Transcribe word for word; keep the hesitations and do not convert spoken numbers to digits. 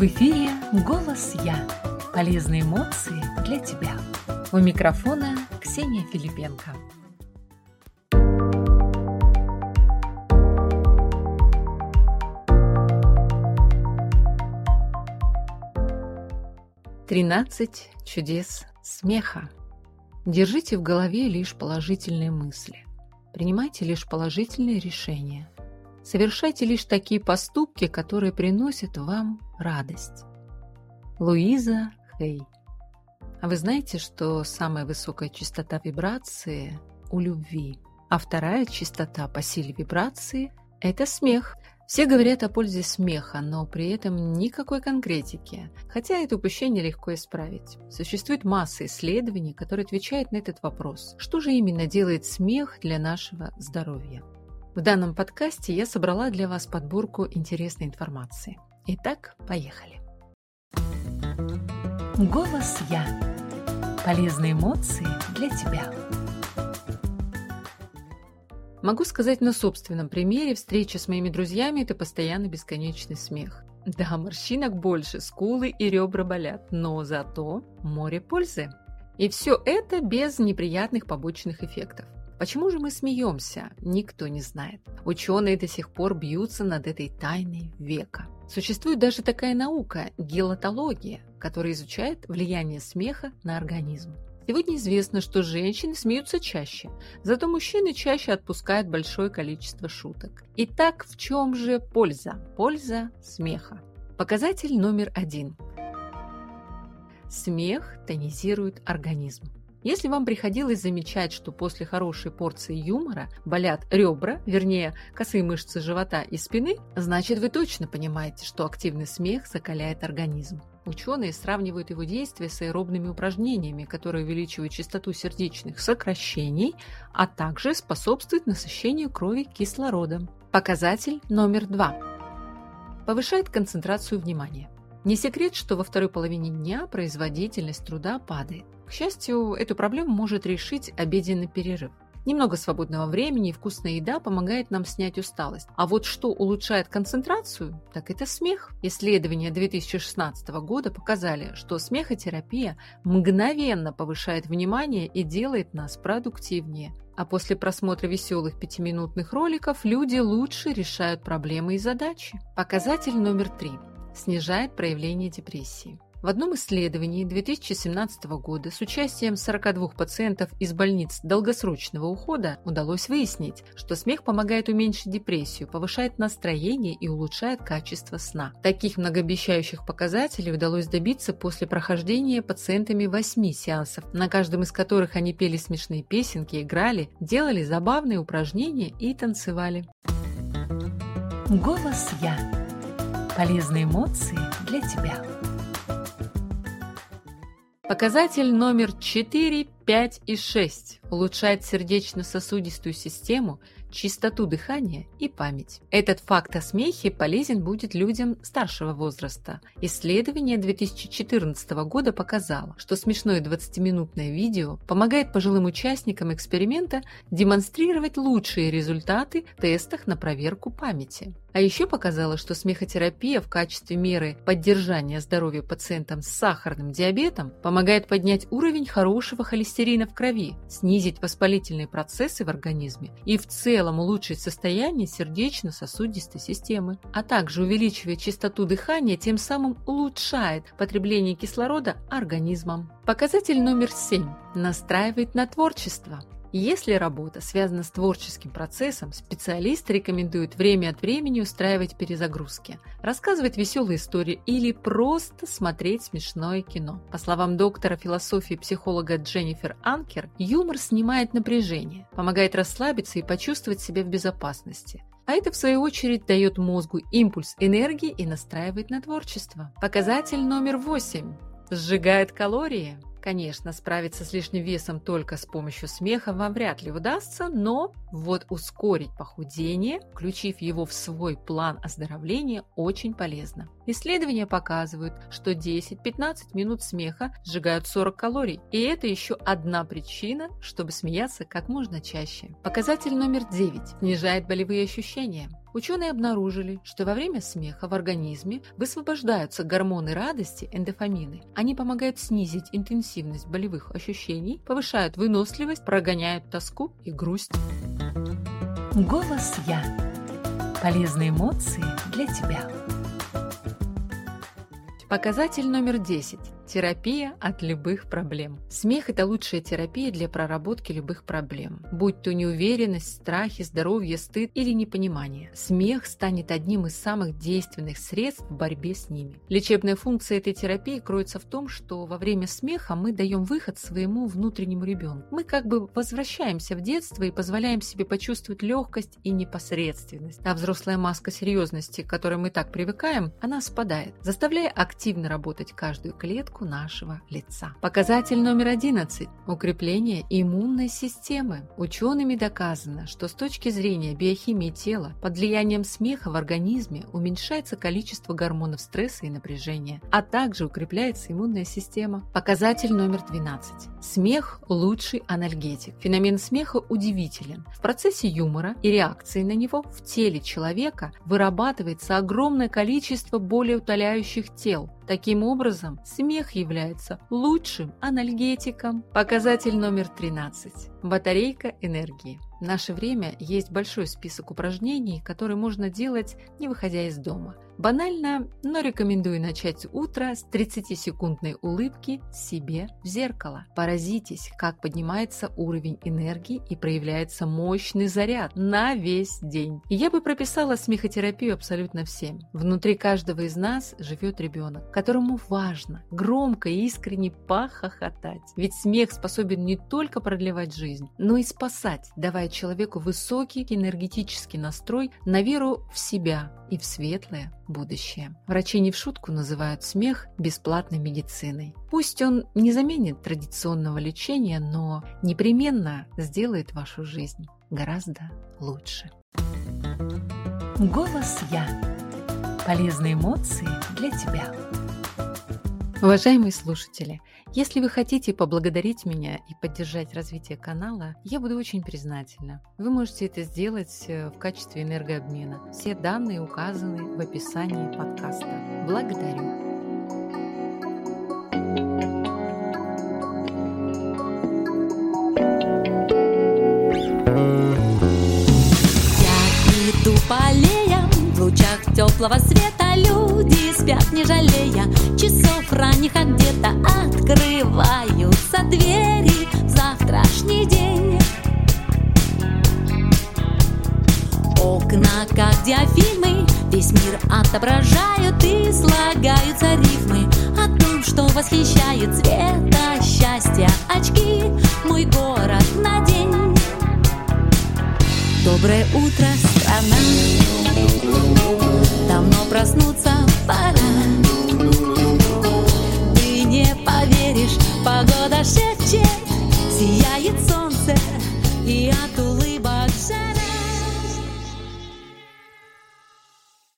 В эфире «Голос Я». Полезные эмоции для тебя. У микрофона Ксения Филипенко. тринадцать чудес смеха. Держите в голове лишь положительные мысли. Принимайте лишь положительные решения. Совершайте лишь такие поступки, которые приносят вам радость. Луиза Хей. А вы знаете, что самая высокая частота вибрации у любви, а вторая частота по силе вибрации – это смех. Все говорят о пользе смеха, но при этом никакой конкретики, хотя это упущение легко исправить. Существует масса исследований, которые отвечают на этот вопрос. Что же именно делает смех для нашего здоровья? В данном подкасте я собрала для вас подборку интересной информации. Итак, поехали. Голос Я. Полезные эмоции для тебя. Могу сказать на собственном примере, встреча с моими друзьями – это постоянный бесконечный смех. Да, морщинок больше, скулы и ребра болят, но зато море пользы. И все это без неприятных побочных эффектов. Почему же мы смеемся, никто не знает. Ученые до сих пор бьются над этой тайной века. Существует даже такая наука – гелотология, которая изучает влияние смеха на организм. Сегодня известно, что женщины смеются чаще, зато мужчины чаще отпускают большое количество шуток. Итак, в чем же польза? Польза смеха. Показатель номер один. Смех тонизирует организм. Если вам приходилось замечать, что после хорошей порции юмора болят ребра, вернее, косые мышцы живота и спины, значит, вы точно понимаете, что активный смех закаляет организм. Ученые сравнивают его действие с аэробными упражнениями, которые увеличивают частоту сердечных сокращений, а также способствуют насыщению крови кислородом. Показатель номер два. Повышает концентрацию внимания. Не секрет, что во второй половине дня производительность труда падает. К счастью, эту проблему может решить обеденный перерыв. Немного свободного времени и вкусная еда помогает нам снять усталость. А вот что улучшает концентрацию, так это смех. Исследования две тысячи шестнадцатого года показали, что смехотерапия мгновенно повышает внимание и делает нас продуктивнее. А после просмотра веселых пятиминутных роликов люди лучше решают проблемы и задачи. Показатель номер три. Снижает проявление депрессии. В одном исследовании две тысячи семнадцатого года с участием сорока двух пациентов из больниц долгосрочного ухода удалось выяснить, что смех помогает уменьшить депрессию, повышает настроение и улучшает качество сна. Таких многообещающих показателей удалось добиться после прохождения пациентами восьми сеансов, на каждом из которых они пели смешные песенки, играли, делали забавные упражнения и танцевали. Голос Я. Полезные эмоции для тебя. Показатель номер четыре, пять и шесть. Улучшает сердечно-сосудистую систему, чистоту дыхания и память. Этот факт о смехе полезен будет людям старшего возраста. Исследование две тысячи четырнадцатого года показало, что смешное двадцатиминутное видео помогает пожилым участникам эксперимента демонстрировать лучшие результаты в тестах на проверку памяти. А еще показало, что смехотерапия в качестве меры поддержания здоровья пациентам с сахарным диабетом помогает поднять уровень хорошего холестерина в крови, снизить воспалительные процессы в организме и в целом улучшить состояние сердечно-сосудистой системы, а также увеличивает частоту дыхания, тем самым улучшает потребление кислорода организмом. Показатель номер семь. Настраивает на творчество. Если работа связана с творческим процессом, специалисты рекомендуют время от времени устраивать перезагрузки, рассказывать веселые истории или просто смотреть смешное кино. По словам доктора философии и психолога Дженнифер Анкер, юмор снимает напряжение, помогает расслабиться и почувствовать себя в безопасности. А это, в свою очередь, дает мозгу импульс энергии и настраивает на творчество. Показатель номер восемь. Сжигает калории. Конечно, справиться с лишним весом только с помощью смеха вам вряд ли удастся, но вот ускорить похудение, включив его в свой план оздоровления, очень полезно. Исследования показывают, что десять-пятнадцать минут смеха сжигают сорок калорий, и это еще одна причина, чтобы смеяться как можно чаще. Показатель номер девять. Снижает болевые ощущения. Ученые обнаружили, что во время смеха в организме высвобождаются гормоны радости, эндорфины. Они помогают снизить интенсивность болевых ощущений, повышают выносливость, прогоняют тоску и грусть. Голос «Я». Полезные эмоции для тебя. Показатель номер десять. Терапия от любых проблем. Смех – это лучшая терапия для проработки любых проблем, будь то неуверенность, страхи, здоровье, стыд или непонимание. Смех станет одним из самых действенных средств в борьбе с ними. Лечебная функция этой терапии кроется в том, что во время смеха мы даем выход своему внутреннему ребенку. Мы как бы возвращаемся в детство и позволяем себе почувствовать легкость и непосредственность. А взрослая маска серьезности, к которой мы так привыкаем, она спадает, заставляя активно работать каждую клетку нашего лица. Показатель номер одиннадцать. Укрепление иммунной системы. Учеными доказано, что с точки зрения биохимии тела под влиянием смеха в организме уменьшается количество гормонов стресса и напряжения, а также укрепляется иммунная система. Показатель номер двенадцать. Смех – лучший анальгетик. Феномен смеха удивителен. В процессе юмора и реакции на него в теле человека вырабатывается огромное количество болеутоляющих тел. Таким образом, смех является лучшим анальгетиком. Показатель номер тринадцать. Батарейка энергии. В наше время есть большой список упражнений, которые можно делать, не выходя из дома. Банально, но рекомендую начать утро с тридцатисекундной улыбки себе в зеркало. Поразитесь, как поднимается уровень энергии и проявляется мощный заряд на весь день. Я бы прописала смехотерапию абсолютно всем. Внутри каждого из нас живет ребенок, которому важно громко и искренне похохотать. Ведь смех способен не только продлевать жизнь, но и спасать, давая человеку высокий энергетический настрой на веру в себя и в светлое будущее. Врачи не в шутку называют смех бесплатной медициной. Пусть он не заменит традиционного лечения, но непременно сделает вашу жизнь гораздо лучше. Голос «Я». Полезные эмоции для тебя. Уважаемые слушатели, если вы хотите поблагодарить меня и поддержать развитие канала, я буду очень признательна. Вы можете это сделать в качестве энергообмена. Все данные указаны в описании подкаста. Благодарю. Я иду по аллеям в лучах теплого света, люди спят не жалея часов ранних, а где-то открываются двери в завтрашний день. Окна, как диафильмы, весь мир отображают и слагаются рифмы о том, что восхищает цвета счастья очки. Мой город на день. Доброе утро, страна. Давно проснуться пора. Ты не поверишь, погода шепчет, сияет солнце и от улыбки